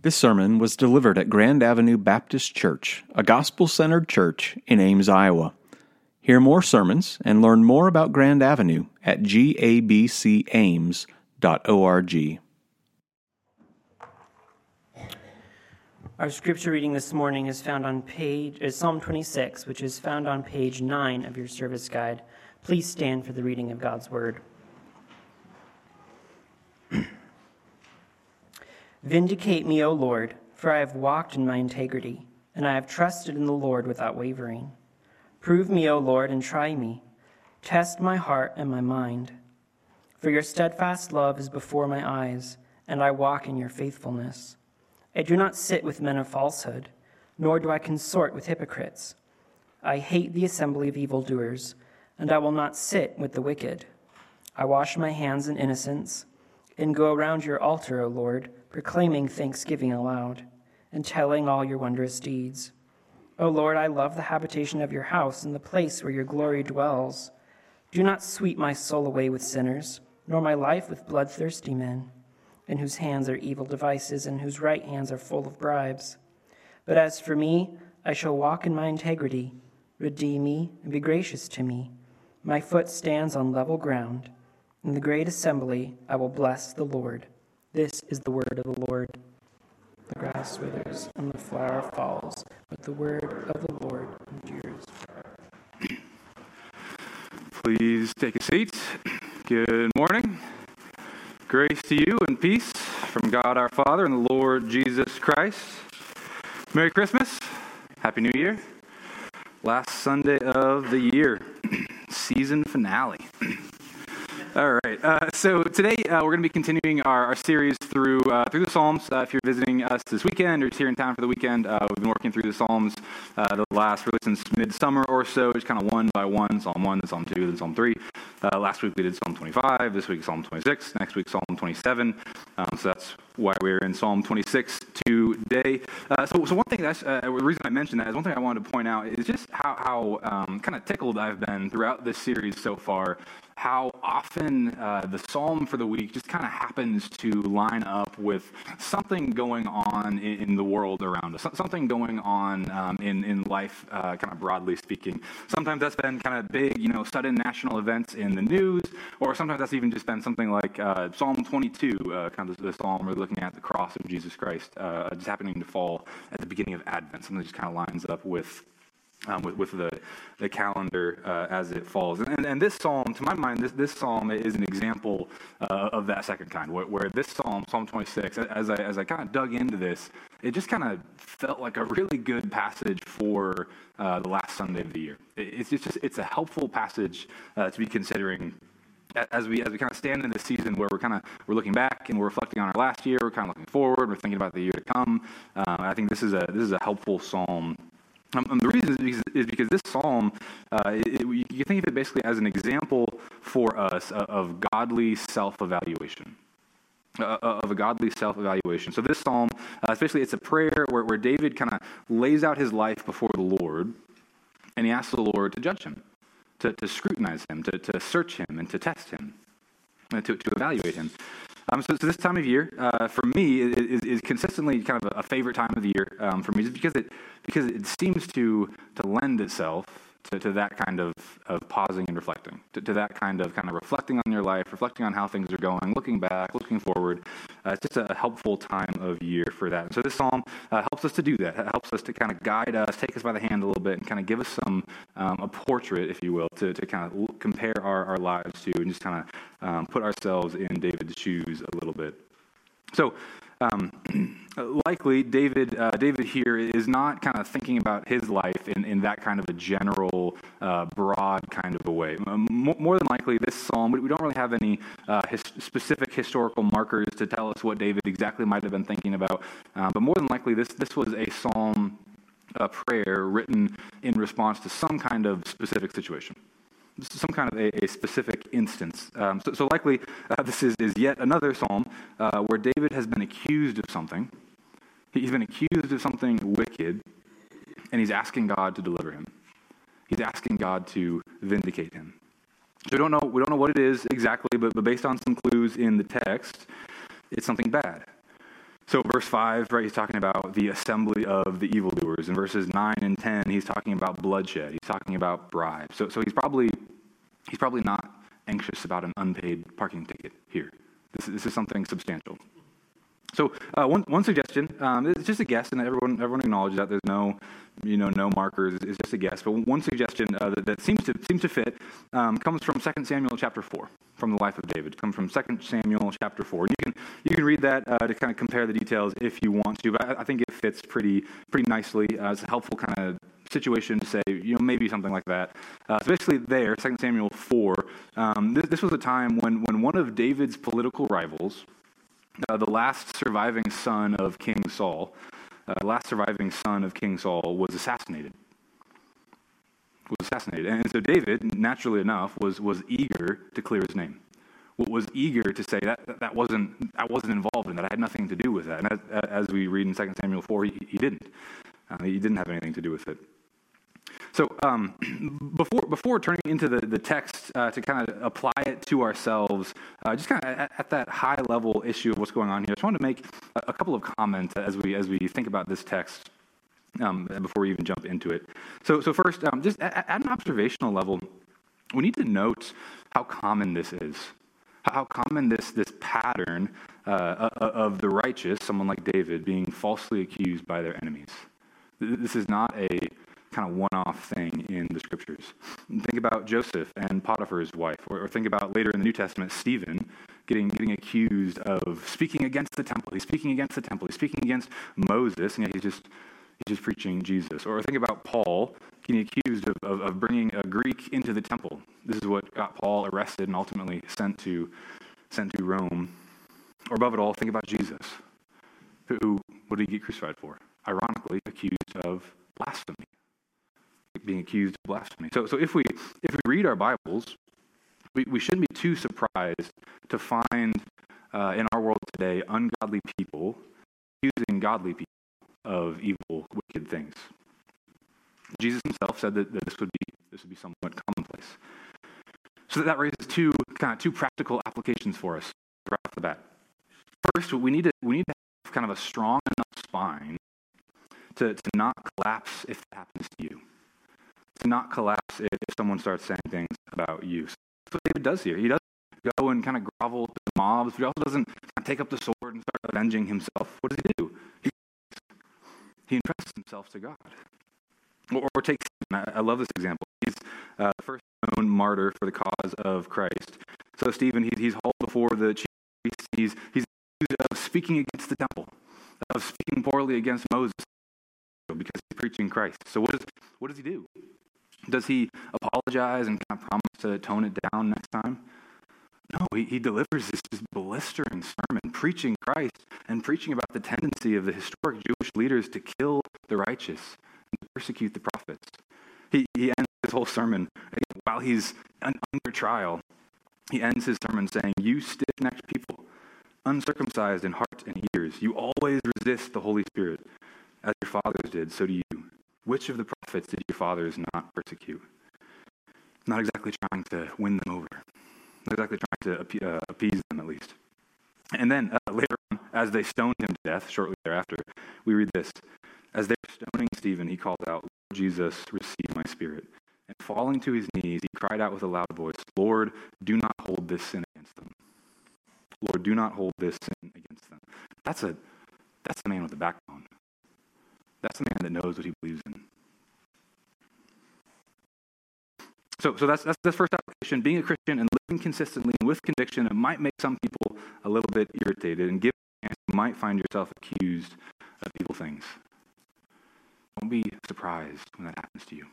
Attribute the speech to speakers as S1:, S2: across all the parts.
S1: This sermon was delivered at Grand Avenue Baptist Church, a gospel-centered church in Ames, Iowa. Hear more sermons and learn more about Grand Avenue at gabcames.org.
S2: Our scripture reading this morning is found on Psalm 26, which is found on page 9 of your service guide. Please stand for the reading of God's word. Vindicate me, O Lord, for I have walked in my integrity, and I have trusted in the Lord without wavering. Prove me, O Lord, and try me. Test my heart and my mind. For your steadfast love is before my eyes, and I walk in your faithfulness. I do not sit with men of falsehood, nor do I consort with hypocrites. I hate the assembly of evildoers, and I will not sit with the wicked. I wash my hands in innocence, and go around your altar, O Lord, proclaiming thanksgiving aloud, and telling all your wondrous deeds. O Lord, I love the habitation of your house and the place where your glory dwells. Do not sweep my soul away with sinners, nor my life with bloodthirsty men, in whose hands are evil devices, and whose right hands are full of bribes. But as for me, I shall walk in my integrity. Redeem me and be gracious to me. My foot stands on level ground. In the great assembly, I will bless the Lord. This is the word of the Lord. The grass withers and the flower falls, but the word of the Lord endures forever.
S3: Please take a seat. Good morning. Grace to you and peace from God our Father and the Lord Jesus Christ. Merry Christmas. Happy New Year. Last Sunday of the year. Season finale. All right, so today we're going to be continuing our series through the Psalms. If you're visiting us this weekend or just here in town for the weekend, we've been working through the Psalms the last, really since midsummer or so, just kind of one by one, Psalm 1, then Psalm 2, then Psalm 3. Last week we did Psalm 25, this week Psalm 26, next week Psalm 27, so that's why we're in Psalm 26 today. So one thing, the reason I mentioned that is one thing I wanted to point out is just how kind of tickled I've been throughout this series so far, how often the psalm for the week just kind of happens to line up with something going on in the world around us, something going on in life, kind of broadly speaking. Sometimes that's been kind of big, sudden national events in the news, or sometimes that's even just been something like Psalm 22, kind of the psalm we're looking at the cross of Jesus Christ, just happening to fall at the beginning of Advent. Something just kind of lines up with the calendar as it falls. And this psalm, to my mind, this psalm is an example of that second kind, where this psalm, Psalm 26, as I kind of dug into this, it just kind of felt like a really good passage for the last Sunday of the year. It's a helpful passage to be considering as we kind of stand in this season where we're looking back and we're reflecting on our last year. We're kind of looking forward. We're thinking about the year to come. I think this is a helpful psalm. The reason is because this psalm, you can think of it basically as an example for us of godly self-evaluation. Of a godly self-evaluation. So this psalm, especially, it's a prayer where David kind of lays out his life before the Lord, and he asks the Lord to judge him, to scrutinize him, to search him, and to test him, and to evaluate him. So this time of year, for me, is consistently kind of a favorite time of the year for me, just because it seems to lend itself to that kind of pausing and reflecting, to that kind of reflecting on your life, reflecting on how things are going, looking back, looking forward. It's just a helpful time of year for that. And so this psalm helps us to do that. It helps us to kind of guide us, take us by the hand a little bit, and kind of give us a portrait, if you will, to kind of compare our lives to, and just kind of put ourselves in David's shoes a little bit. So, likely David here is not kind of thinking about his life in that kind of a general, broad kind of a way. More than likely, this psalm, we don't really have any specific historical markers to tell us what David exactly might have been thinking about. But more than likely, this was a psalm, a prayer written in response to some kind of specific situation. Some kind of a specific instance. So likely this is yet another psalm where David has been accused of something. He's been accused of something wicked, and he's asking God to deliver him. He's asking God to vindicate him. So we don't know what it is exactly, but based on some clues in the text, it's something bad. So verse 5, right, he's talking about the assembly of the evildoers. In verses 9 and 10, he's talking about bloodshed. He's talking about bribes. So he's probably not anxious about an unpaid parking ticket here. This is something substantial. So one suggestion, it's just a guess, and everyone acknowledges that there's no markers. It's just a guess. But one suggestion that seems to fit comes from 2 Samuel chapter 4, from the life of David. It comes from 2 Samuel chapter 4. And you can read that to kind of compare the details if you want to. But I think it fits pretty nicely. It's a helpful kind of situation to say, maybe something like that. So basically there, 2 Samuel 4, this was a time when one of David's political rivals, the last surviving son of King Saul, was assassinated. And so David, naturally enough, was eager to clear his name. Was eager to say I wasn't involved in that. I had nothing to do with that. And as we read in 2 Samuel 4, he didn't. He didn't have anything to do with it. So before turning into the text to kind of apply it to ourselves, just kind of at that high level issue of what's going on here, I just wanted to make a couple of comments as we think about this text before we even jump into it. So first, just at an observational level, we need to note how common this is. How common this pattern of the righteous, someone like David, being falsely accused by their enemies. This is not a kind of one-off thing in the scriptures. Think about Joseph and Potiphar's wife, or think about later in the New Testament, Stephen getting accused of speaking against the temple. He's speaking against the temple. He's speaking against Moses, and yet he's just preaching Jesus. Or think about Paul getting accused of bringing a Greek into the temple. This is what got Paul arrested and ultimately sent to Rome. Or above it all, think about Jesus, who what did he get crucified for? Ironically, accused of blasphemy. Being accused of blasphemy. So if we read our Bibles, we shouldn't be too surprised to find in our world today ungodly people accusing godly people of evil, wicked things. Jesus himself said that this would be somewhat commonplace. So that raises two practical applications for us right off the bat. First, we need to have kind of a strong enough spine to not collapse if it happens to you. To not collapse if someone starts saying things about you. So that's what David does here. He doesn't go and kind of grovel to the mobs, but he also doesn't take up the sword and start avenging himself. What does he do? He entrusts himself to God. Or take Stephen. I love this example. He's the first known martyr for the cause of Christ. So Stephen, he's hauled before the chief priests. He's accused of speaking against the temple, of speaking poorly against Moses because he's preaching Christ. So what does he do? Does he apologize and kind of promise to tone it down next time? No, he delivers this blistering sermon, preaching Christ and preaching about the tendency of the historic Jewish leaders to kill the righteous and to persecute the prophets. He ends his whole sermon, while he's under trial, he ends his sermon saying, "You stiff-necked people, uncircumcised in heart and ears, you always resist the Holy Spirit, as your fathers did, so do you. Which of the prophets did your fathers not persecute?" Not exactly trying to win them over. Not exactly trying to appease them, at least. And then later on, as they stoned him to death, shortly thereafter, we read this. As they were stoning Stephen, he called out, "Lord Jesus, receive my spirit." And falling to his knees, he cried out with a loud voice, "Lord, do not hold this sin against them. Lord, do not hold this sin against them." That's the man with the backbone. That's the man that knows what he believes in. So that's the first application. Being a Christian and living consistently and with conviction, it might make some people a little bit irritated, and give a chance, you might find yourself accused of evil things. Don't be surprised when that happens to you.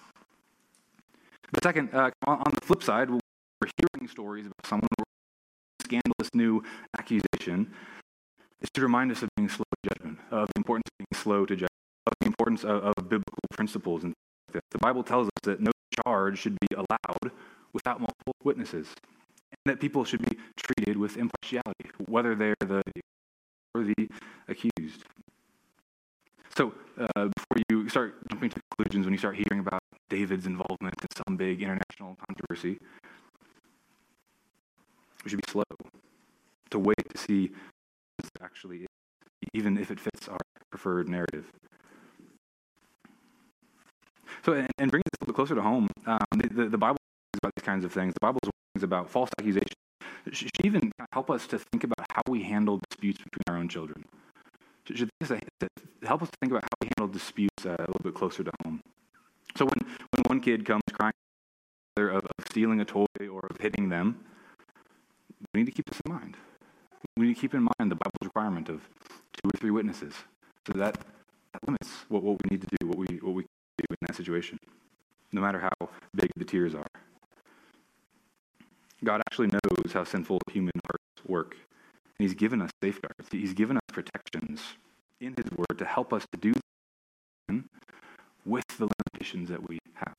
S3: But second, on the flip side, we're hearing stories about someone with a scandalous new accusation. It should remind us of being slow to judgment, of the importance of being slow to judgment, of the importance of biblical principles. And the Bible tells us that no charge should be allowed without multiple witnesses, and that people should be treated with impartiality, whether they're the or the accused. So before you start jumping to conclusions, when you start hearing about David's involvement in some big international controversy, we should be slow to wait to see what it actually is. even if it fits our preferred narrative. So, and bringing this a little closer to home, the Bible is about these kinds of things. The Bible is about false accusations. Should even help us to think about how we handle disputes between our own children. Should help us to think about how we handle disputes a little bit closer to home. So when one kid comes crying of stealing a toy or of hitting them, we need to keep this in mind. We need to keep in mind the Bible's requirement of 2 or 3 witnesses, so that limits what we need to do, what we can do in that situation, no matter how big the tears are. God actually knows how sinful human hearts work, and He's given us safeguards. He's given us protections in His Word to help us to do with the limitations that we have.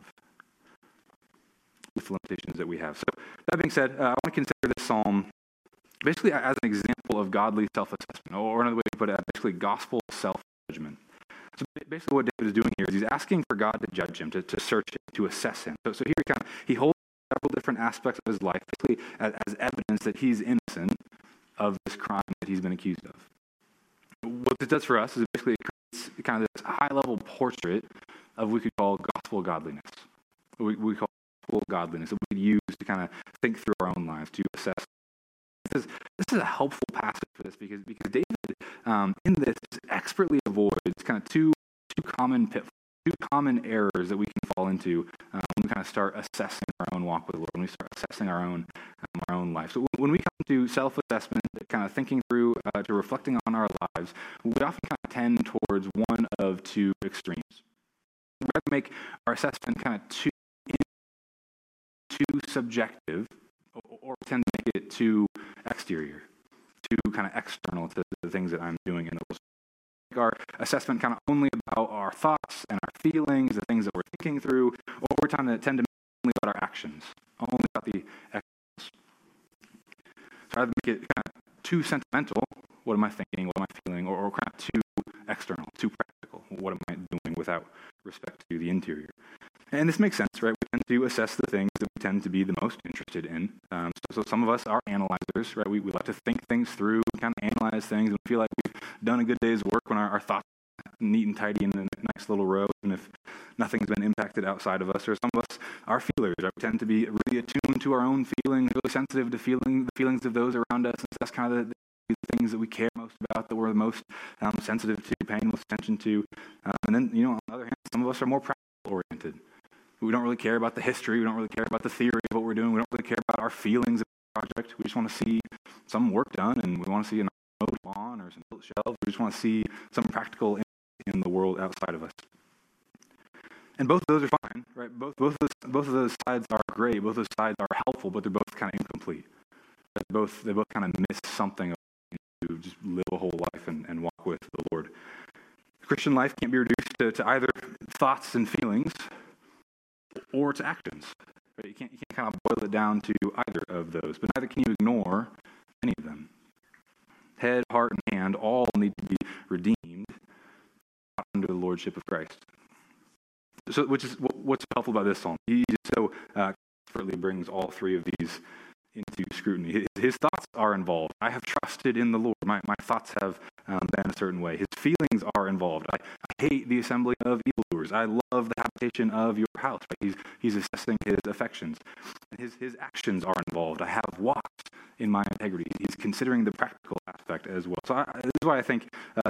S3: So that being said, I want to consider this psalm basically as an example of godly self-assessment, or another way to put it, basically gospel self-judgment. So basically what David is doing here is he's asking for God to judge him, to search him, to assess him. So here he holds several different aspects of his life, basically as evidence that he's innocent of this crime that he's been accused of. What this does for us is basically it creates kind of this high-level portrait of what we could call gospel godliness. We call gospel godliness that we could use to kind of think through our own lives, to assess. This is a helpful passage for this because David in this expertly avoids kind of two common pitfalls, 2 common errors that we can fall into when we kind of start assessing our own walk with the Lord, when we start assessing our own life. So when we come to self-assessment, kind of thinking through, to reflecting on our lives, we often kind of tend towards one of 2 extremes. We rather make our assessment kind of too subjective, or tend to make it too exterior, too kind of external to the things that I'm doing in the world. Make our assessment kind of only about our thoughts and our feelings, the things that we're thinking through, or we're tend to make it only about our actions, only about the actions. So rather make it kind of too sentimental, what am I thinking, what am I feeling, or kind of too external, too practical, what am I doing without respect to the interior. And this makes sense, right? We tend to assess the things that we tend to be the most interested in. So some of us are analyzers, right? We like to think things through, kind of analyze things, and feel like we've done a good day's work when our thoughts are neat and tidy in a nice little row, and if nothing's been impacted outside of us. Or some of us are feelers, right? We tend to be really attuned to our own feelings, really sensitive to the feelings of those around us. And so that's kind of the things that we care most about, that we're the most sensitive to, paying most attention to. And then, on the other hand, some of us are more practical-oriented. We don't really care about the history. We don't really care about the theory of what we're doing. We don't really care about our feelings of the project. We just want to see some work done, and we want to see an mowed lawn or some built shelves. We just want to see some practical in the world outside of us. And both of those are fine, right? Both of those sides are great. Both of those sides are helpful, but they're both kind of incomplete. They both kind of miss something to just live a whole life and walk with the Lord. The Christian life can't be reduced to either thoughts and feelings or to actions. Right? You can't kind of boil it down to either of those, but neither can you ignore any of them. Head, heart, and hand all need to be redeemed under the lordship of Christ. So, which is what's helpful about this psalm. He just so expertly brings all 3 of these into scrutiny. His thoughts are involved. I have trusted in the Lord. My thoughts have been a certain way. His feelings are involved. I hate the assembly of evildoers. I love the habitation of your house. Right? He's assessing his affections. His actions are involved. I have walked in my integrity. He's considering the practical aspect as well. So this is why I think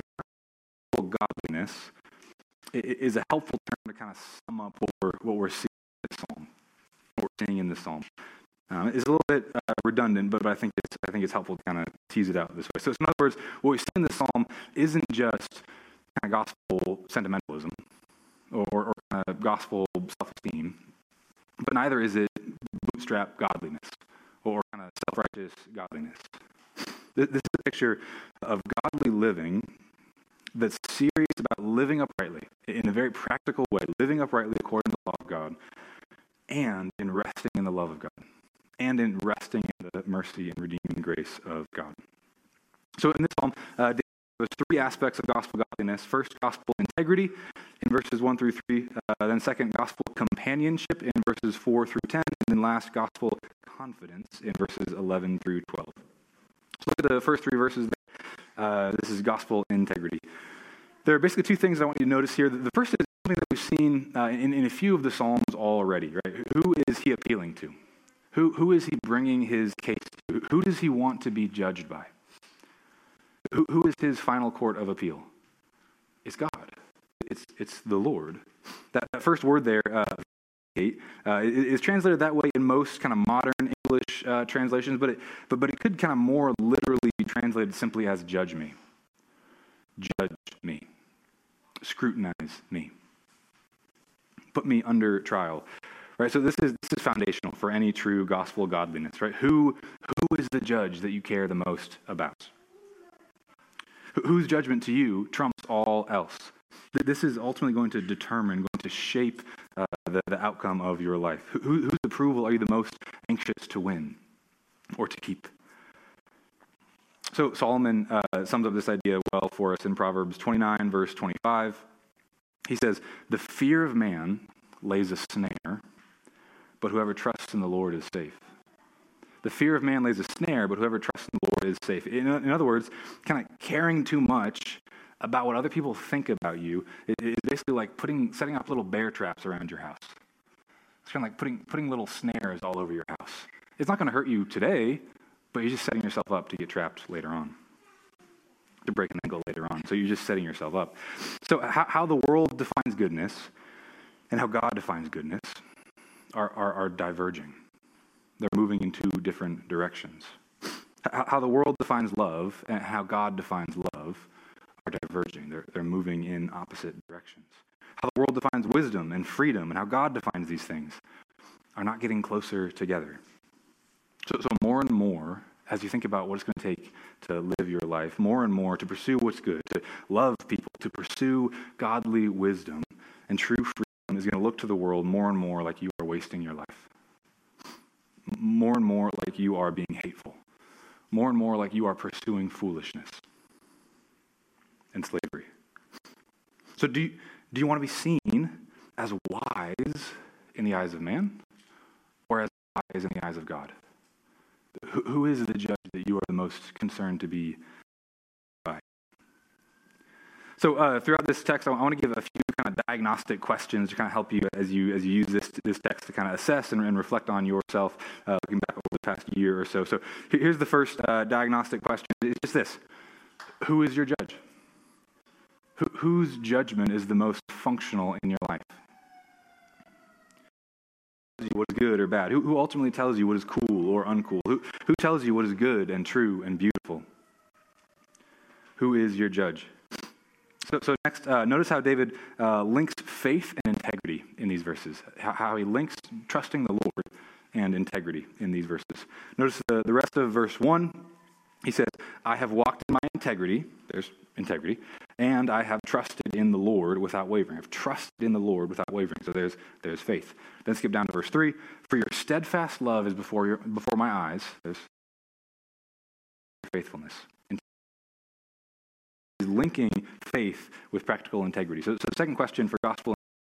S3: godliness is a helpful term to kind of sum up what we're seeing in this psalm. What we're seeing in this psalm. It's a little bit redundant, but I think it's helpful to kind of tease it out this way. So in other words, what we see in this psalm isn't just kind of gospel sentimentalism or kind of gospel self-esteem, but neither is it bootstrap godliness or kind of self-righteous godliness. This is a picture of godly living that's serious about living uprightly in a very practical way, living uprightly according to the law of God, and in resting in the love of God, and in resting in the mercy and redeeming grace of God. So in this psalm, there's 3 aspects of gospel godliness. First, gospel integrity in verses 1 through 3. Then second, gospel companionship in verses 4 through 10. And then last, gospel confidence in verses 11 through 12. So look at the first 3 verses there. This is gospel integrity. There are basically two things I want you to notice here. The first is something that we've seen in a few of the Psalms already, right? Who is he appealing to? Who is he bringing his case to? Who does he want to be judged by? Who is his final court of appeal? It's God. It's the Lord. That first word there, is translated that way in most kind of modern English translations, but it could kind of more literally be translated simply as judge me. Judge me. Scrutinize me. Put me under trial. Right? So this is foundational for any true gospel godliness, right? Who is the judge that you care the most about? Whose judgment to you trumps all else? This is ultimately going to determine, going to shape the outcome of your life. Whose approval are you the most anxious to win or to keep? So Solomon sums up this idea well for us in Proverbs 29, verse 25. He says, "The fear of man lays a snare, but whoever trusts in the Lord is safe." The fear of man lays a snare, but whoever trusts in the Lord is safe. In other words, kind of caring too much about what other people think about you is basically like setting up little bear traps around your house. It's kind of like putting little snares all over your house. It's not going to hurt you today, but you're just setting yourself up to get trapped later on, to break an ankle later on. So you're just setting yourself up. So how the world defines goodness and how God defines goodness are diverging. They're moving in two different directions. How the world defines love and how God defines love are diverging. They're moving in opposite directions. How the world defines wisdom and freedom and how God defines these things are not getting closer together. So more and more, as you think about what it's going to take to live your life, more and more to pursue what's good, to love people, to pursue godly wisdom and true freedom is going to look to the world more and more like you are wasting your life. More and more like you are being hateful. More and more like you are pursuing foolishness and slavery. So do you want to be seen as wise in the eyes of man or as wise in the eyes of God? Who is the judge that you are the most concerned to be by? So throughout this text, I want to give a few kind of diagnostic questions to kind of help you as you use this text to kind of assess and reflect on yourself, looking back over the past year or so. So here's the first diagnostic question. It's just this. Who is your judge? Whose judgment is the most functional in your life? What is good or bad? Who ultimately tells you what is cool or uncool? Who tells you what is good and true and beautiful? Who is your judge? So next, notice how David links faith and integrity in these verses. How he links trusting the Lord and integrity in these verses. Notice the rest of verse 1. He says, "I have walked in my integrity," there's integrity, "and I have trusted in the Lord without wavering." I've trusted in the Lord without wavering. So there's faith. Then skip down to verse 3. "For your steadfast love is before my eyes." There's faithfulness. He's linking faith with practical integrity. So the second question for gospel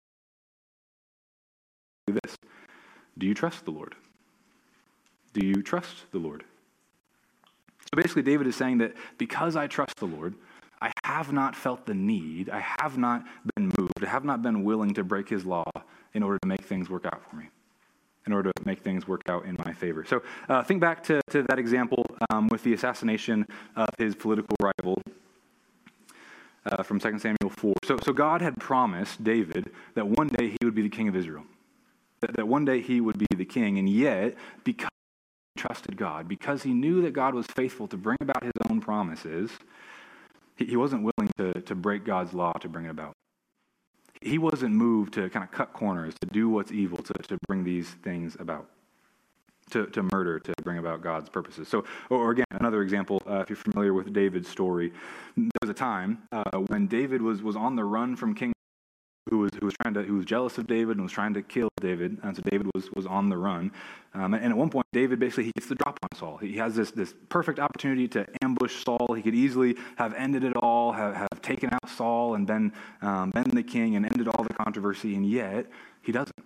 S3: is this. Do you trust the Lord? Do you trust the Lord? So basically, David is saying that because I trust the Lord, I have not felt the need, I have not been moved, I have not been willing to break his law in order to make things work out for me, in order to make things work out in my favor. So think back to that example with the assassination of his political rival from 2 Samuel 4. So God had promised David that one day he would be the king of Israel, that one day he would be the king, and yet, because trusted God, because he knew that God was faithful to bring about his own promises, he wasn't willing to break God's law to bring it about. He wasn't moved to kind of cut corners, to do what's evil, to bring these things about, to murder, to bring about God's purposes. So, or again, another example, if you're familiar with David's story, there was a time when David was on the run from King who was jealous of David and was trying to kill David, and so David was on the run. And at one point, David basically he gets the drop on Saul. He has this perfect opportunity to ambush Saul. He could easily have ended it all, have taken out Saul and been the king and ended all the controversy, and yet he doesn't.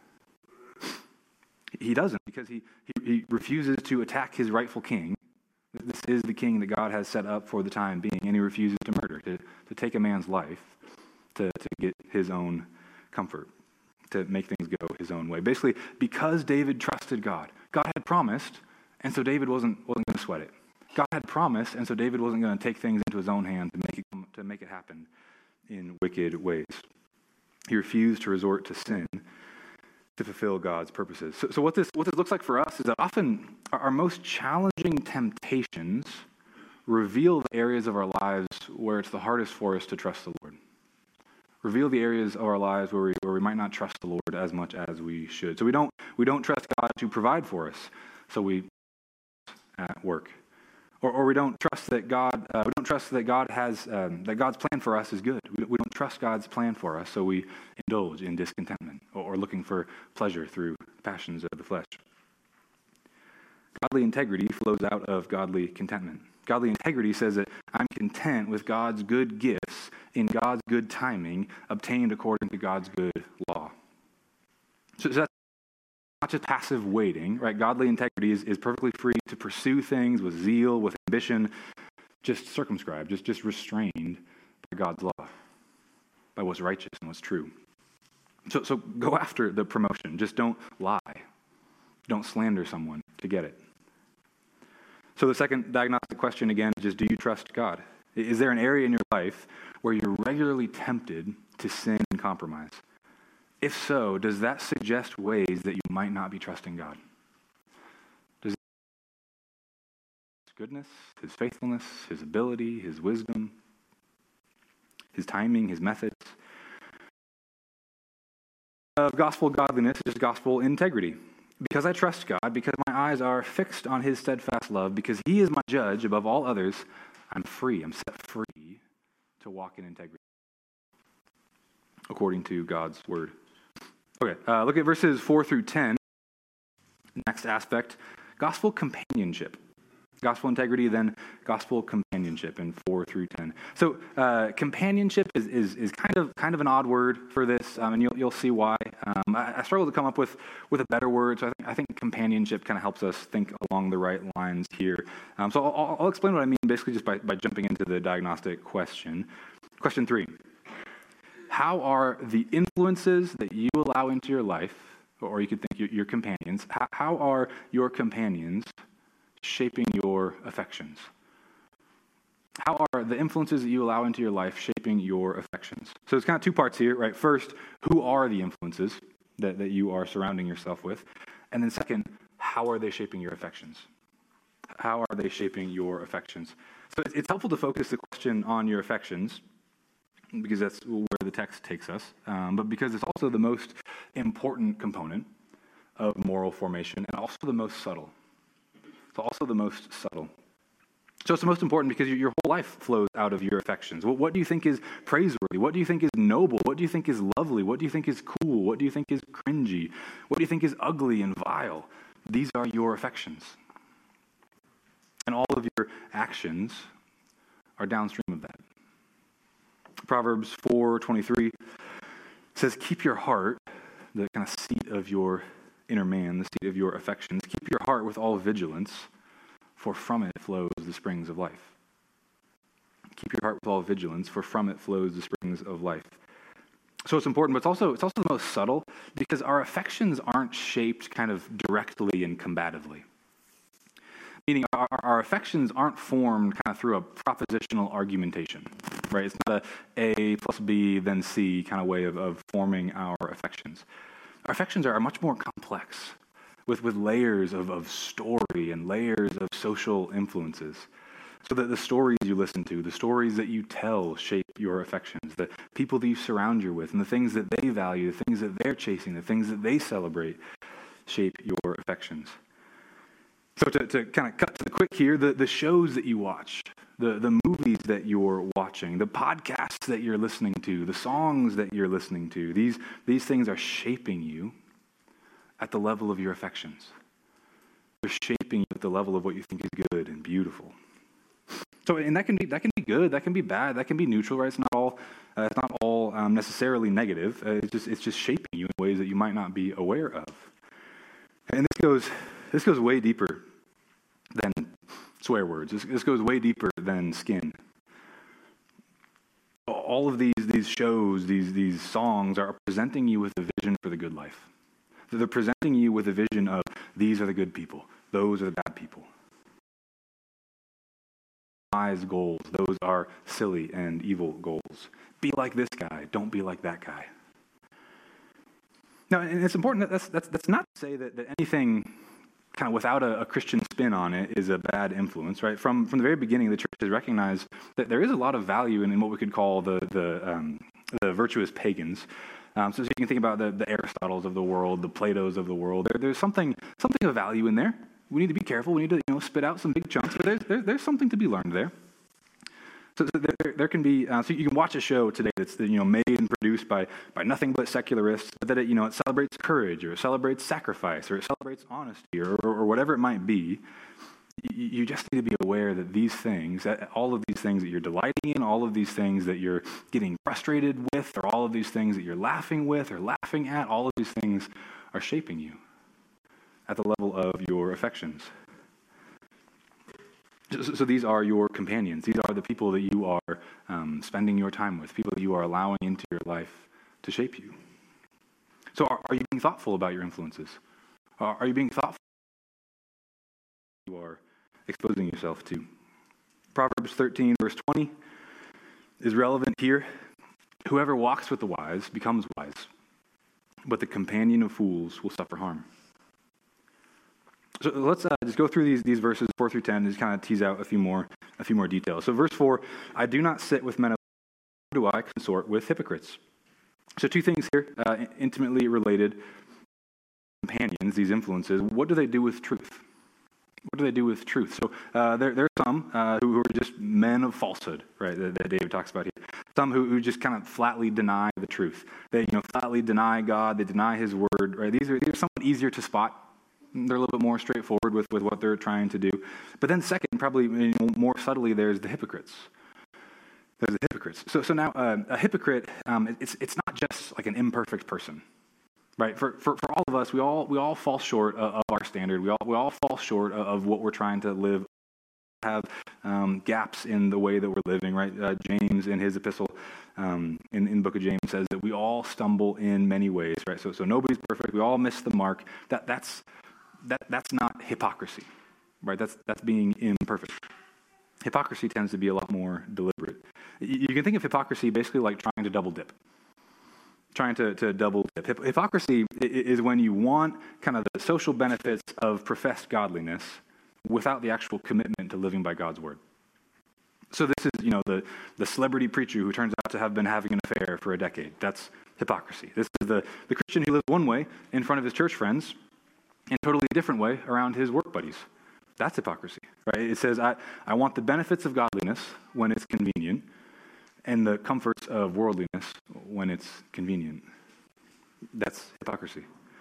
S3: He doesn't because he refuses to attack his rightful king, This is the king that God has set up for the time being, and he refuses to murder, to take a man's life to get his own comfort, to make things go his own way. Basically, because David trusted God, God had promised, and so David wasn't going to sweat it. God had promised, and so David wasn't going to take things into his own hand to make it happen in wicked ways. He refused to resort to sin to fulfill God's purposes. So what this looks like for us is that often our most challenging temptations reveal the areas of our lives where it's the hardest for us to trust the Lord. Reveal the areas of our lives where we might not trust the Lord as much as we should. So we don't trust God to provide for us. So we at work, or we don't trust that God has that God's plan for us is good. We don't trust God's plan for us, so we indulge in discontentment or looking for pleasure through passions of the flesh. Godly integrity flows out of godly contentment. Godly integrity says that I'm content with God's good gifts in God's good timing, obtained according to God's good law. So that's not just passive waiting, right? Godly integrity is perfectly free to pursue things with zeal, with ambition, just circumscribed, just restrained by God's law, by what's righteous and what's true. So go after the promotion. Just don't lie. Don't slander someone to get it. So the second diagnostic question, again, is just, do you trust God? Is there an area in your life where you're regularly tempted to sin and compromise? If so, does that suggest ways that you might not be trusting God? Does His goodness, His faithfulness, His ability, His wisdom, His timing, His methods? Gospel godliness is just gospel integrity. Because I trust God, because my eyes are fixed on His steadfast love, because He is my judge above all others, I'm free. I'm set free to walk in integrity according to God's word. Okay, look at verses 4 through 10. Next aspect, gospel companionship. Gospel integrity, then gospel companionship in 4 through 10. So companionship is kind of an odd word for this, and you'll see why. I struggled to come up with a better word, so I think companionship kind of helps us think along the right lines here. So I'll explain what I mean basically just by jumping into the diagnostic question. Question 3. How are the influences that you allow into your life, or you could think your companions, how are your companions shaping your affections? How are the influences that you allow into your life shaping your affections? So there's kind of two parts here, right? First, who are the influences that you are surrounding yourself with? And then second, how are they shaping your affections? How are they shaping your affections? So it's helpful to focus the question on your affections, because that's where the text takes us, but because it's also the most important component of moral formation and also the most subtle. It's also the most subtle. So it's the most important because your whole life flows out of your affections. What do you think is praiseworthy? What do you think is noble? What do you think is lovely? What do you think is cool? What do you think is cringy? What do you think is ugly and vile? These are your affections. And all of your actions are downstream of that. Proverbs 4:23 says, keep your heart, the kind of seat of your inner man, the seat of your affections, keep your heart with all vigilance, for from it flows the springs of life. Keep your heart with all vigilance, for from it flows the springs of life. So it's important, but it's also the most subtle, because our affections aren't shaped kind of directly and combatively. Meaning our affections aren't formed kind of through a propositional argumentation, right? It's not A plus B then C kind of way of forming our affections. Our affections are much more complex, with layers of story and layers of social influences. So that the stories you listen to, the stories that you tell shape your affections, the people that you surround you with, and the things that they value, the things that they're chasing, the things that they celebrate shape your affections. So to kind of cut to the quick here, the shows that you watch, the movies that you're watching, the podcasts that you're listening to, the songs that you're listening to, these things are shaping you at the level of your affections. They're shaping you at the level of what you think is good and beautiful. So, and that can be good, that can be bad, that can be neutral, right? It's not all necessarily negative. It's just shaping you in ways that you might not be aware of. And this goes way deeper than swear words. This goes way deeper than skin. All of these shows, these songs are presenting you with a vision for the good life. They're presenting you with a vision of these are the good people, those are the bad people. Wise goals, those are silly and evil goals. Be like this guy, don't be like that guy. Now, and it's important that that's not to say that anything kind of without a Christian spin on it is a bad influence, right? From the very beginning, the church has recognized that there is a lot of value in what we could call the virtuous pagans. So you can think about the Aristotles of the world, the Platos of the world. There's something of value in there. We need to be careful. We need to spit out some big chunks, but there's something to be learned there. So there can be so you can watch a show today that's made and produced by nothing but secularists, but that it celebrates courage, or it celebrates sacrifice, or it celebrates honesty, or whatever it might be. You just need to be aware that these things, all of these things that you're delighting in, all of these things that you're getting frustrated with, or all of these things that you're laughing with or laughing at, all of these things are shaping you at the level of your affections. So these are your companions. These are the people that you are spending your time with, people that you are allowing into your life to shape you. So are you being thoughtful about your influences? Are you being thoughtful you are exposing yourself to? Proverbs 13, verse 20 is relevant here. Whoever walks with the wise becomes wise, but the companion of fools will suffer harm. So let's just go through these verses 4 through 10 and just kind of tease out a few more details. So verse 4, I do not sit with men of nor do I consort with hypocrites. So two things here, intimately related. Companions, these influences, what do they do with truth? What do they do with truth? So there are some who are just men of falsehood, right, that David talks about here. Some who just kind of flatly deny the truth. They flatly deny God, they deny his word, right? These are somewhat easier to spot. They're a little bit more straightforward with what they're trying to do. But then second, probably more subtly, there's the hypocrites. There's the hypocrites. So now a hypocrite, it's not just like an imperfect person, right? For all of us, we all fall short of our standard. We all fall short of what we're trying to live. Have gaps in the way that we're living, right? James in his epistle in the book of James says that we all stumble in many ways, right? So nobody's perfect. We all miss the mark. That's not hypocrisy, right? That's being imperfect. Hypocrisy tends to be a lot more deliberate. You can think of hypocrisy basically like trying to double dip. Trying to double dip. Hypocrisy is when you want kind of the social benefits of professed godliness without the actual commitment to living by God's word. So this is, the celebrity preacher who turns out to have been having an affair for a decade. That's hypocrisy. This is the Christian who lives one way in front of his church friends and totally different way around his work buddies. That's hypocrisy, right? It says, I want the benefits of godliness when it's convenient and the comforts of worldliness when it's convenient. That's hypocrisy.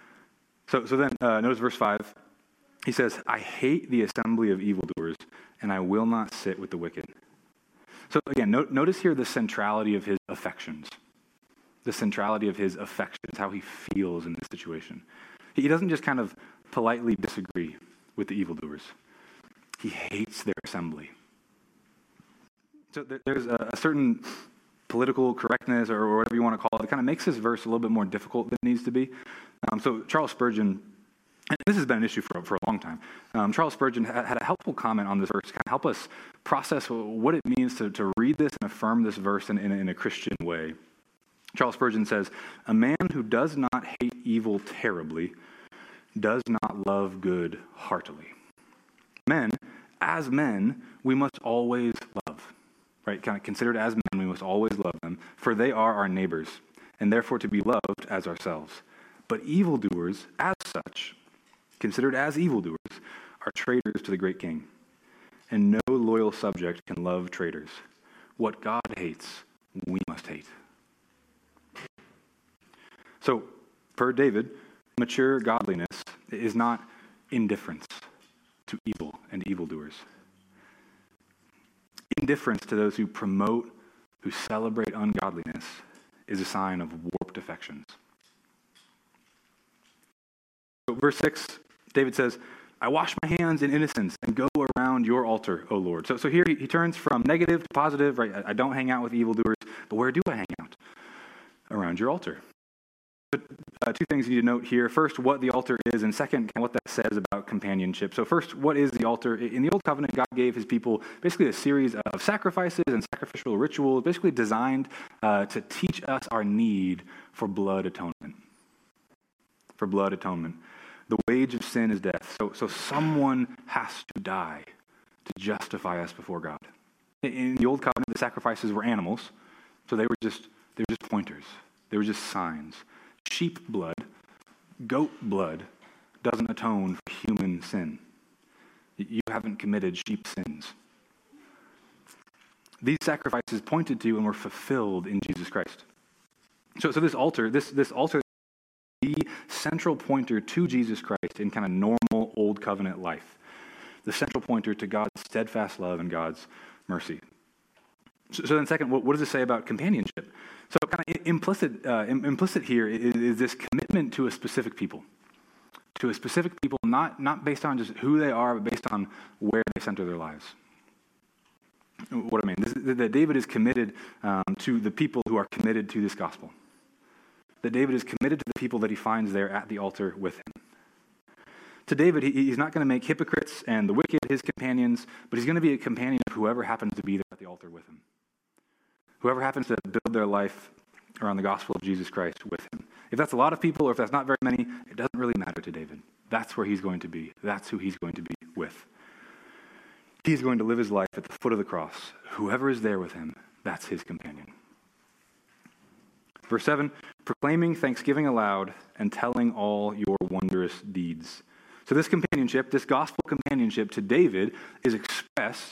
S3: So then notice verse 5. He says, I hate the assembly of evildoers, and I will not sit with the wicked. So again, notice here the centrality of his affections. The centrality of his affections, how he feels in this situation. He doesn't just kind of politely disagree with the evildoers. He hates their assembly. So there's a certain political correctness or whatever you want to call it that kind of makes this verse a little bit more difficult than it needs to be. So Charles Spurgeon, and this has been an issue for a long time. Charles Spurgeon had a helpful comment on this verse to kind of help us process what it means to read this and affirm this verse in a Christian way. Charles Spurgeon says, a man who does not hate evil terribly does not love good heartily. Men, as men, we must always love, right? Kind of considered as men, we must always love them, for they are our neighbors, and therefore to be loved as ourselves. But evildoers, as such, considered as evildoers, are traitors to the great king. And no loyal subject can love traitors. What God hates, we must hate. So, per David, mature godliness is not indifference to evil and evildoers. Indifference to those who promote, who celebrate ungodliness is a sign of warped affections. So verse 6, David says, I wash my hands in innocence and go around your altar, O Lord. So here he turns from negative to positive, right? I don't hang out with evildoers, but where do I hang out? Around your altar. But two things you need to note here. First, what the altar is, and second, what that says about companionship. So first, what is the altar? In the Old Covenant, God gave his people basically a series of sacrifices and sacrificial rituals, basically designed to teach us our need for blood atonement. For blood atonement. The wage of sin is death. So someone has to die to justify us before God. In the Old Covenant, the sacrifices were animals, so they were just pointers. They were just signs. Sheep blood, goat blood, doesn't atone for human sin. You haven't committed sheep sins. These sacrifices pointed to and were fulfilled in Jesus Christ. So this altar, this altar, is the central pointer to Jesus Christ in kind of normal Old Covenant life. The central pointer to God's steadfast love and God's mercy. So then second, what does it say about companionship? So kind of implicit here is this commitment to a specific people. To a specific people, not based on just who they are, but based on where they center their lives. What I mean is that David is committed to the people who are committed to this gospel. That David is committed to the people that he finds there at the altar with him. To David, he's not going to make hypocrites and the wicked his companions, but he's going to be a companion of whoever happens to be there at the altar with him. Whoever happens to build their life around the gospel of Jesus Christ with him. If that's a lot of people or if that's not very many, it doesn't really matter to David. That's where he's going to be. That's who he's going to be with. He's going to live his life at the foot of the cross. Whoever is there with him, that's his companion. Verse 7, proclaiming thanksgiving aloud and telling all your wondrous deeds. So this companionship, this gospel companionship to David is expressed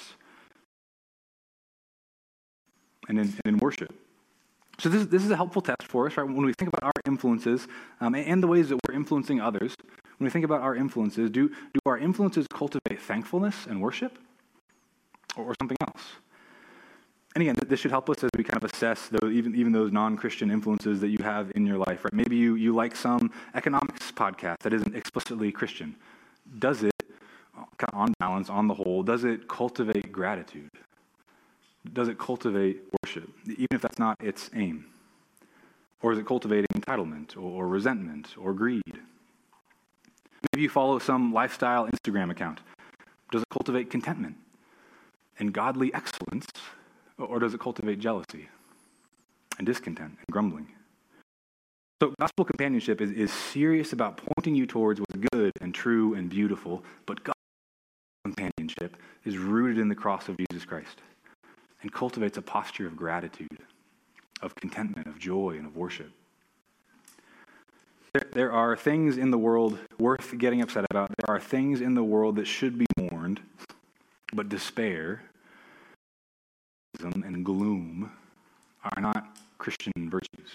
S3: and in worship. So this is a helpful test for us, right? When we think about our influences and the ways that we're influencing others, when we think about our influences, do our influences cultivate thankfulness and worship or something else? And again, this should help us as we kind of assess even those non-Christian influences that you have in your life, right? Maybe you like some economics podcast that isn't explicitly Christian. Does it, kind of on balance, on the whole, does it cultivate gratitude? Does it cultivate worship, even if that's not its aim? Or is it cultivating entitlement or resentment or greed? Maybe you follow some lifestyle Instagram account. Does it cultivate contentment and godly excellence? Or does it cultivate jealousy and discontent and grumbling? So gospel companionship is serious about pointing you towards what's good and true and beautiful, but gospel companionship is rooted in the cross of Jesus Christ and cultivates a posture of gratitude, of contentment, of joy, and of worship. There are things in the world worth getting upset about. There are things in the world that should be mourned, but despair and gloom are not Christian virtues.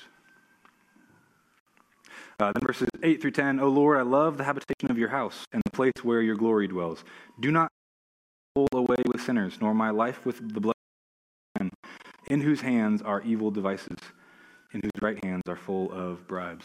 S3: Then verses 8 through 10, O Lord, I love the habitation of your house and the place where your glory dwells. Do not hold away with sinners, nor my life with the blood of men, in whose hands are evil devices, in whose right hands are full of bribes.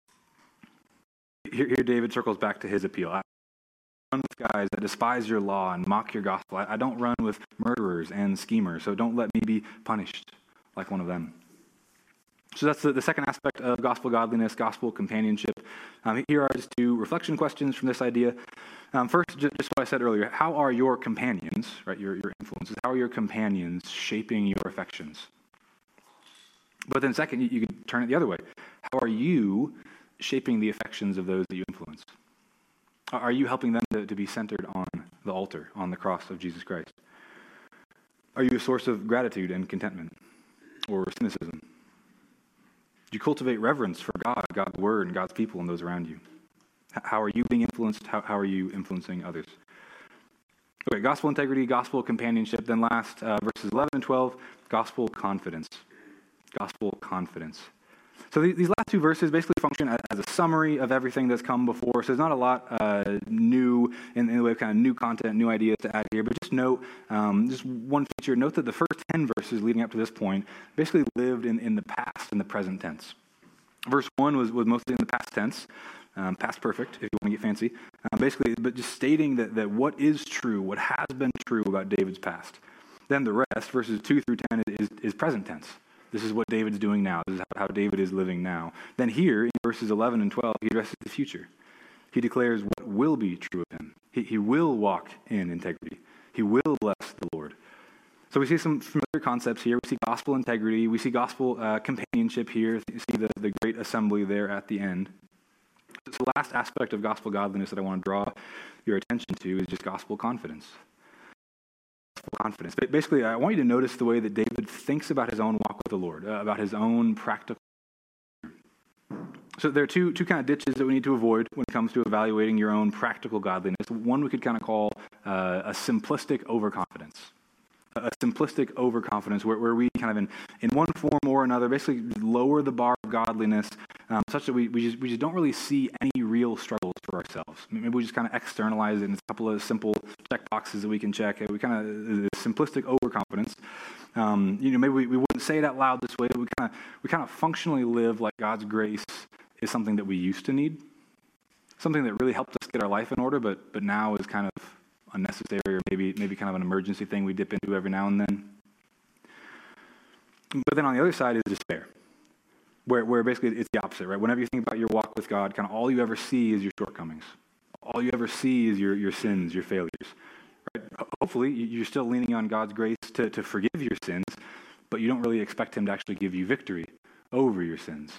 S3: Here David circles back to his appeal. I run with guys that despise your law and mock your gospel. I don't run with murderers and schemers, so don't let me be punished like one of them. So that's the second aspect of gospel godliness, gospel companionship. Here are just two reflection questions from this idea. First, just what I said earlier, how are your companions, right, your influences, how are your companions shaping your affections? But then second, you could turn it the other way. How are you shaping the affections of those that you influence? Are you helping them to be centered on the altar, on the cross of Jesus Christ? Are you a source of gratitude and contentment or cynicism? Do you cultivate reverence for God, God's word, and God's people and those around you? How are you being influenced? How are you influencing others? Okay, gospel integrity, gospel companionship. Then last, verses 11 and 12, gospel confidence. Gospel confidence. So these last two verses basically function as a summary of everything that's come before. So there's not a lot new in the way of kind of new content, new ideas to add here. But just note, just one feature, note that the first 10 verses leading up to this point basically lived in the past, in the present tense. Verse 1 was mostly in the past tense. past perfect, if you want to get fancy. Basically, but just stating that what is true, what has been true about David's past. Then the rest, verses 2 through 10, is present tense. This is what David's doing now. This is how David is living now. Then here, in verses 11 and 12, he addresses the future. He declares what will be true of him. He will walk in integrity. He will bless the Lord. So we see some familiar concepts here. We see gospel integrity. We see gospel companionship here. You see the great assembly there at the end. So the last aspect of gospel godliness that I want to draw your attention to is just gospel confidence. Gospel confidence. Basically, I want you to notice the way that David thinks about his own walk with the Lord, about his own practical. So there are two kind of ditches that we need to avoid when it comes to evaluating your own practical godliness. One we could kind of call a simplistic overconfidence. A simplistic overconfidence where we kind of in one form or another basically lower the bar of godliness such that we just don't really see any real struggles for ourselves. Maybe we just kind of externalize it in a couple of simple check boxes that we can check. We kind of simplistic overconfidence. Maybe we wouldn't say it out loud this way, but we kind of functionally live like God's grace is something that we used to need, something that really helped us get our life in order, but now is kind of unnecessary, or maybe kind of an emergency thing we dip into every now and then. But then on the other side is despair, where basically it's the opposite, right? Whenever you think about your walk with God, kind of all you ever see is your shortcomings. All you ever see is your sins, your failures. Right? Hopefully, you're still leaning on God's grace to forgive your sins, but you don't really expect Him to actually give you victory over your sins.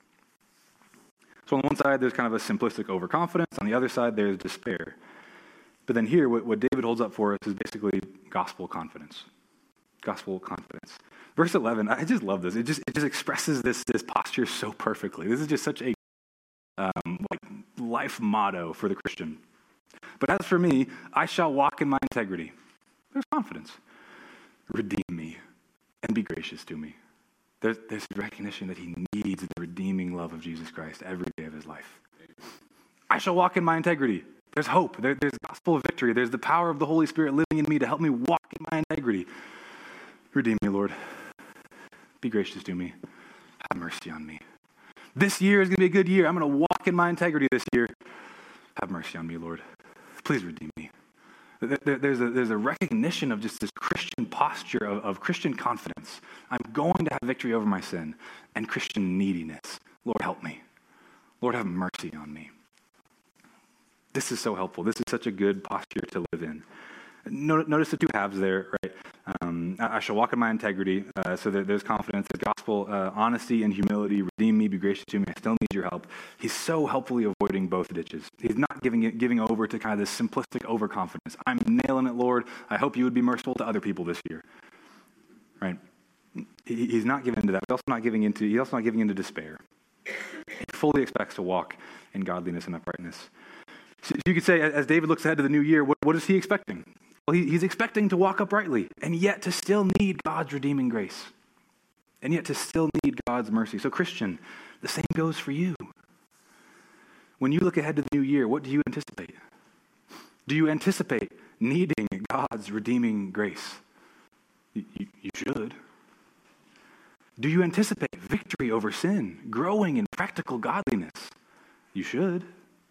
S3: So on one side, there's kind of a simplistic overconfidence. On the other side, there's despair. But then here, what David holds up for us is basically gospel confidence. Gospel confidence. Verse 11, I just love this. It just expresses this posture so perfectly. This is just such a life motto for the Christian. But as for me, I shall walk in my integrity. There's confidence. Redeem me and be gracious to me. There's recognition that he needs the redeeming love of Jesus Christ every day of his life. I shall walk in my integrity. There's hope. There's gospel of victory. There's the power of the Holy Spirit living in me to help me walk in my integrity. Redeem me, Lord. Be gracious to me. Have mercy on me. This year is going to be a good year. I'm going to walk in my integrity this year. Have mercy on me, Lord. Please redeem me. There's a recognition of just this Christian posture of Christian confidence. I'm going to have victory over my sin and Christian neediness. Lord, help me. Lord, have mercy on me. This is so helpful. This is such a good posture to live in. Notice the two halves there, right? I shall walk in my integrity, so that there's confidence. There's gospel, honesty and humility. Redeem me, be gracious to me. I still need your help. He's so helpfully avoiding both ditches. He's not giving over to kind of this simplistic overconfidence. I'm nailing it, Lord. I hope you would be merciful to other people this year, right? He's not giving into that. He's also not giving into despair. He fully expects to walk in godliness and uprightness. So you could say, as David looks ahead to the new year, what is he expecting? Well, he's expecting to walk uprightly, and yet to still need God's redeeming grace, and yet to still need God's mercy. So Christian, the same goes for you. When you look ahead to the new year, what do you anticipate? Do you anticipate needing God's redeeming grace? You should. Do you anticipate victory over sin, growing in practical godliness? You should.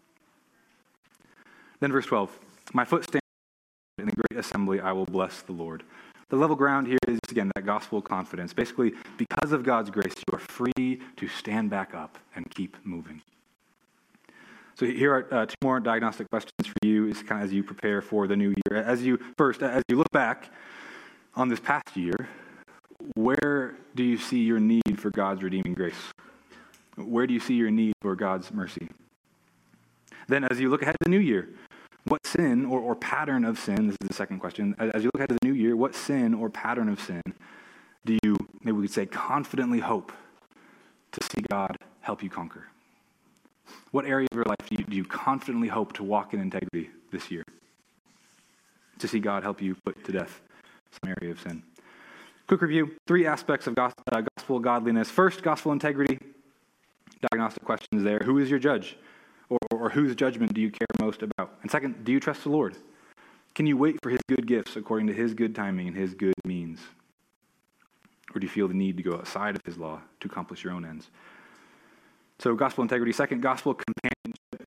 S3: Then verse 12, my foot stands in the great assembly, I will bless the Lord. The level ground here is, again, that gospel confidence. Basically, because of God's grace, you are free to stand back up and keep moving. So here are two more diagnostic questions for you is kind of as you prepare for the new year. As you look back on this past year, where do you see your need for God's redeeming grace? Where do you see your need for God's mercy? Then as you look ahead to the new year, what sin or pattern of sin, this is the second question, as you look ahead to the new year, what sin or pattern of sin do you, maybe we could say, confidently hope to see God help you conquer? What area of your life do you confidently hope to walk in integrity this year? To see God help you put to death some area of sin. Quick review, 3 aspects of gospel godliness. First, gospel integrity. Diagnostic questions there. Who is your judge? Or whose judgment do you care most about? And second, do you trust the Lord? Can you wait for his good gifts according to his good timing and his good means? Or do you feel the need to go outside of his law to accomplish your own ends? So gospel integrity. Second, gospel companionship.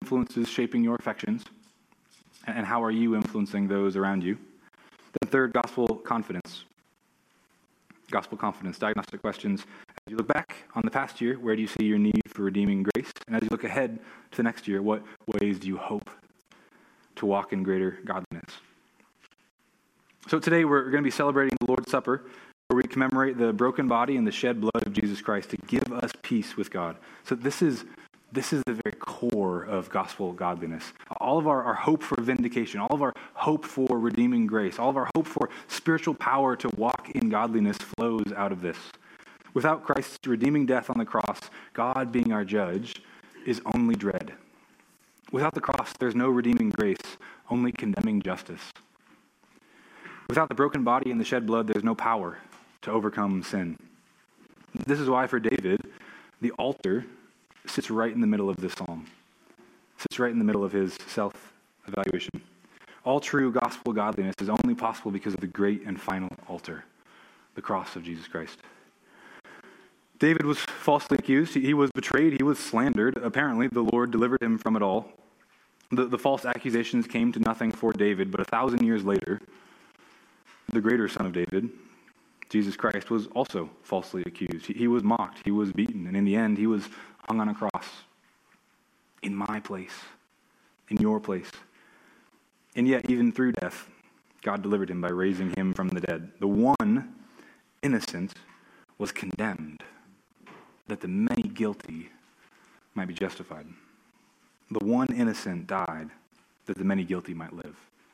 S3: influences shaping your affections? And how are you influencing those around you? Then third, gospel confidence. Gospel confidence, diagnostic questions. As you look back on the past year, where do you see your need for redeeming grace? And as you look ahead to the next year, what ways do you hope to walk in greater godliness? So today we're going to be celebrating the Lord's Supper, where we commemorate the broken body and the shed blood of Jesus Christ to give us peace with God. So this is the very core of gospel godliness. All of our hope for vindication, all of our hope for redeeming grace, all of our hope for spiritual power to walk in godliness flows out of this. Without Christ's redeeming death on the cross, God being our judge is only dread. Without the cross, there's no redeeming grace, only condemning justice. Without the broken body and the shed blood, there's no power to overcome sin. This is why for David, the altar sits right in the middle of this psalm, sits right in the middle of his self-evaluation. All true gospel godliness is only possible because of the great and final altar, the cross of Jesus Christ. David was falsely accused. He was betrayed. He was slandered. Apparently, the Lord delivered him from it all. The false accusations came to nothing for David, but 1,000 years later, the greater son of David, Jesus Christ, was also falsely accused. He was mocked. He was beaten. And in the end, he was hung on a cross in my place, in your place. And yet, even through death, God delivered him by raising him from the dead. The one innocent was condemned, that the many guilty might be justified. The one innocent died, that the many guilty might live.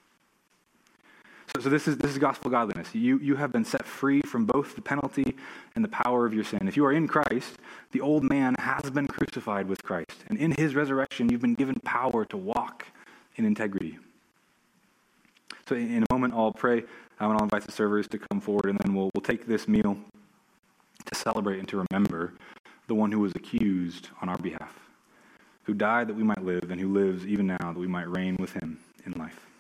S3: So this is gospel godliness. You have been set free from both the penalty and the power of your sin. If you are in Christ, the old man has been crucified with Christ. And in his resurrection, you've been given power to walk in integrity. So in a moment, I'll pray, and I'll invite the servers to come forward, and then we'll take this meal to celebrate and to remember the one who was accused on our behalf, who died that we might live, and who lives even now that we might reign with him in life.